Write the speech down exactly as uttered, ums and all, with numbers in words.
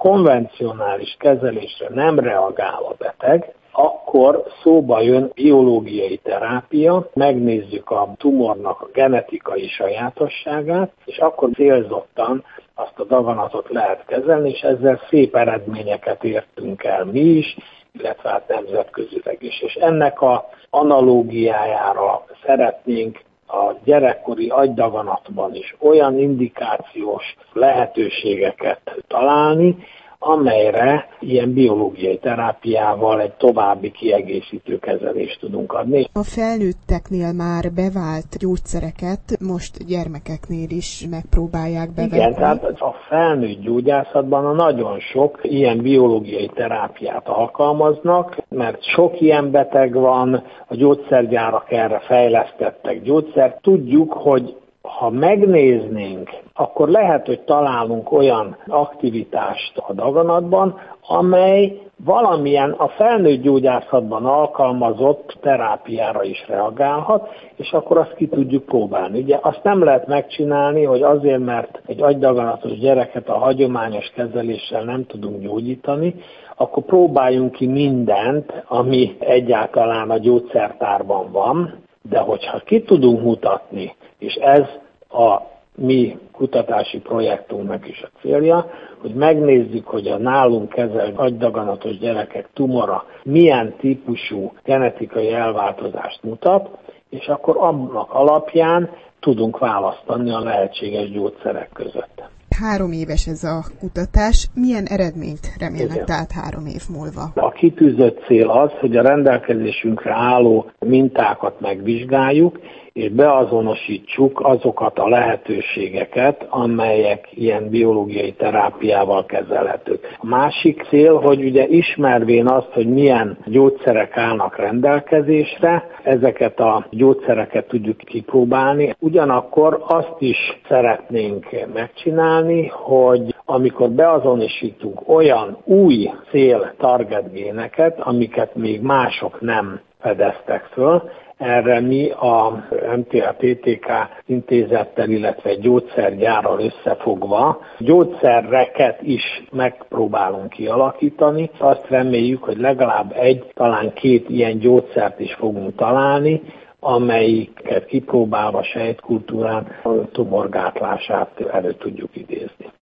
konvencionális kezelésre nem reagál a beteg, akkor szóba jön biológiai terápia, megnézzük a tumornak a genetikai sajátosságát, és akkor célzottan azt a daganatot lehet kezelni, és ezzel szép eredményeket értünk el mi is, illetve hát nemzetközileg is. És ennek a analógiájára szeretnénk a gyerekkori agydaganatban is olyan indikációs lehetőségeket találni, amelyre ilyen biológiai terápiával egy további kiegészítő kezelést tudunk adni. A felnőtteknél már bevált gyógyszereket most gyermekeknél is megpróbálják bevetni. Igen, tehát a felnőtt gyógyászatban a nagyon sok ilyen biológiai terápiát alkalmaznak, mert sok ilyen beteg van, a gyógyszergyárak erre fejlesztettek gyógyszert. Tudjuk, hogy ha megnéznénk, akkor lehet, hogy találunk olyan aktivitást a daganatban, amely valamilyen a felnőtt gyógyászatban alkalmazott terápiára is reagálhat, és akkor azt ki tudjuk próbálni. Ugye azt nem lehet megcsinálni, hogy azért, mert egy agydaganatos gyereket a hagyományos kezeléssel nem tudunk gyógyítani, akkor próbáljunk ki mindent, ami egyáltalán a gyógyszertárban van, de hogyha ki tudunk mutatni, és ez a mi kutatási projektunknak is a célja, hogy megnézzük, hogy a nálunk kezelt agydaganatos gyerekek tumora milyen típusú genetikai elváltozást mutat, és akkor annak alapján tudunk választani a lehetséges gyógyszerek között. Három éves ez a kutatás. Milyen eredményt remélnek Igen. tehát három év múlva? A kitűzött cél az, hogy a rendelkezésünkre álló mintákat megvizsgáljuk, és beazonosítsuk azokat a lehetőségeket, amelyek ilyen biológiai terápiával kezelhetők. A másik cél, hogy ugye ismervén azt, hogy milyen gyógyszerek állnak rendelkezésre, ezeket a gyógyszereket tudjuk kipróbálni. Ugyanakkor azt is szeretnénk megcsinálni, hogy amikor beazonosítunk olyan új cél target géneket, amiket még mások nem fedeztek föl, erre mi a em té á té té ká intézettel, illetve egy gyógyszergyárral összefogva gyógyszereket is megpróbálunk kialakítani. Azt reméljük, hogy legalább egy, talán két ilyen gyógyszert is fogunk találni, amelyiket kipróbálva sejtkultúrán a tumorgátlását elő tudjuk idézni.